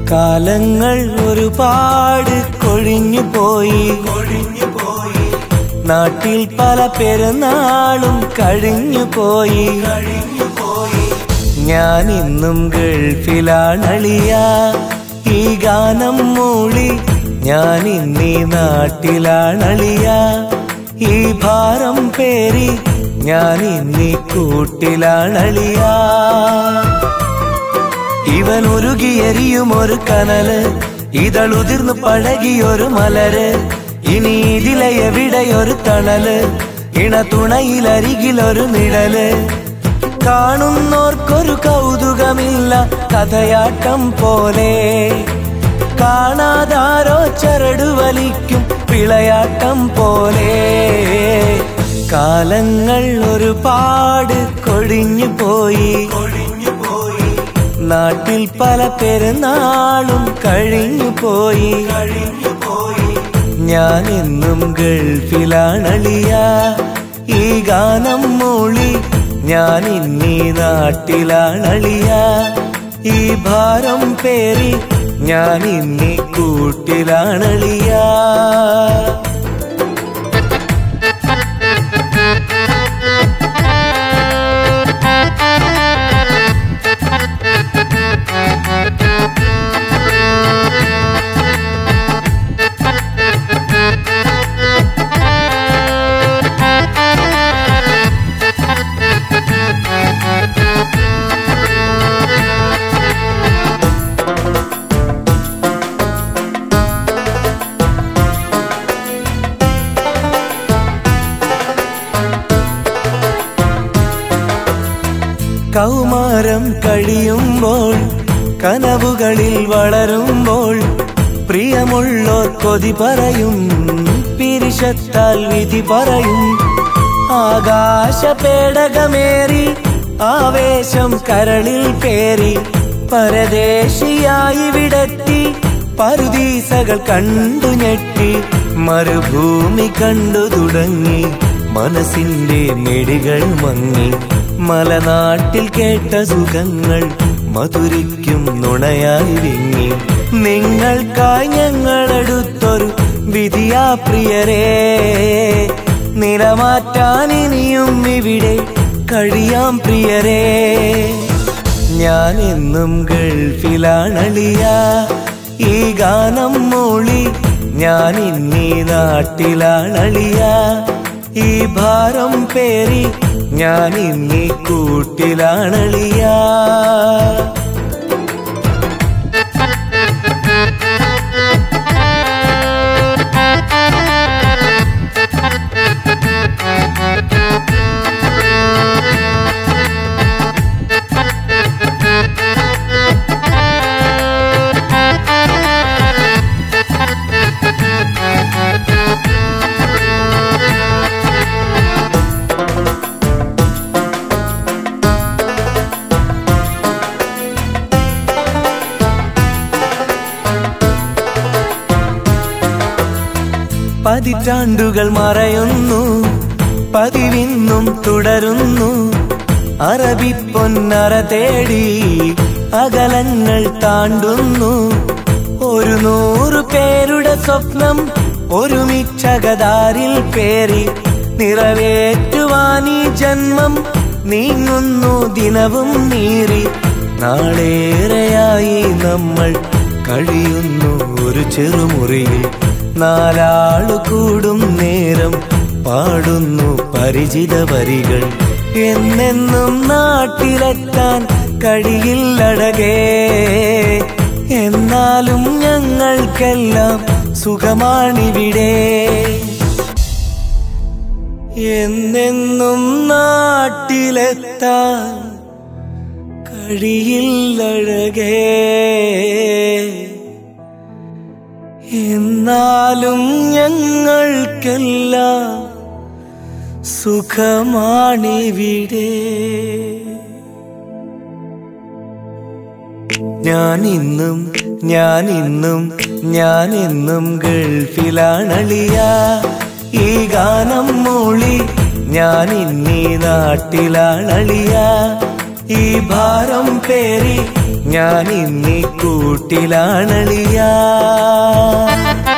കാലങ്ങൾ ഒരുപാട് കൊഴിഞ്ഞു പോയി നാട്ടിൽ പല പെരുന്നാളും കഴിഞ്ഞു പോയി ഞാൻ ഇന്നും ഗൾഫിലാണളിയ ഈ ഗാനം മൂളി ഞാൻ ഇന്നീ നാട്ടിലാണളിയ ഈ ഭാരം പേരി ഞാൻ ഇന്നീ കൂട്ടിലാണളിയ ഇവൻ ഉരുകിയെരിയും ഒരു കനല് ഇതളുതിർന്നു പഴകിയൊരു മലര് ഇനി ഇതിലെ എവിടെയൊരു തണല് ഇണ തുണയിലരികിലൊരു നിഴല് കാണുന്നോർക്കൊരു കൗതുകമില്ല കഥയാട്ടം പോലെ കാണാതാരോ ചരടു വലിക്കും വിളയാട്ടം പോലെ കാലങ്ങൾ ഒരുപാട് കൊഴിഞ്ഞു പോയി നാട്ടിൽ പല പെരുന്നാളും കഴിഞ്ഞു പോയി ഞാൻ എന്നും ഗൾഫിലാണളിയ ഈ ഗാനം മൂളി ഞാൻ ഇന്നീ നാട്ടിലാണളിയ ഈ ഭാരം പേരി ഞാൻ ഇന്നീ കൂട്ടിലാണളിയ കൗമാരം കഴിയുമ്പോൾ കനവുകളിൽ വളരുമ്പോൾ പ്രിയമുള്ളോർ കൊതി പറയും പിരിശത്താൽ വിധി പറയും ആകാശ പേടകമേറി ആവേശം കരളിൽ പേറി പരദേശിയായി വിടത്തി പറുദീസകൾ കണ്ടു ഞെട്ടി മരുഭൂമി കണ്ടു തുടങ്ങി മനസ്സിന്റെ മെടികൾ മങ്ങി മലനാട്ടിൽ കേട്ട സുഖങ്ങൾ മധുരിക്കും നുണയായി വിങ്ങി നിങ്ങൾക്കായി ഞങ്ങളെടുത്തൊരു വിധിയാ പ്രിയരേ നിലമാറ്റാൻ ഇനിയും ഇവിടെ കഴിയാം പ്രിയരേ ഞാൻ എന്നും ഗൾഫിലാണളിയ ഈ ഗാനം മൂളി ഞാൻ ഇന്നീ നാട്ടിലാണളിയ ഈ ഭാരം പേരി ഞാൻ ഇന്നീ കൂട്ടിലാണളിയ പതിറ്റാണ്ടുകൾ മറയുന്നു പതിവിന്നും തുടരുന്നു അറബി പൊന്നറ തേടി അകലങ്ങൾ താണ്ടുന്നു 100 പേരുടെ സ്വപ്നം ഒരുമിച്ചകതാരിൽ പേറി നിറവേറ്റുവാനീ ജന്മം നീങ്ങുന്നു ദിനവും നീറി നാളേറെയായി നമ്മൾ കഴിയുന്നു ഒരു ചെറുമുറിയിൽ 4 ആളു കൂടും നേരം പാടുന്നു പരിചിത വരികൾ എന്നെന്നും നാട്ടിലെത്താൻ കഴിയില്ലഴകേ എന്നാലും ഞങ്ങൾക്കെല്ലാം സുഖമാണിവിടെ എന്നെന്നും നാട്ടിലെത്താൻ കഴിയില്ലഴകേ എന്നാലും ഞങ്ങൾക്കെല്ലാം സുഖമാണിവിടെ ഞാനിന്നും ഗൾഫിലാണളിയ ഈ ഗാനം മൂളി ഞാൻ ഇന്നീ നാട്ടിലാണളിയ ഈ ഭാരം പേരി ഞാനിന്നീ കൂട്ടിലാണളിയാ.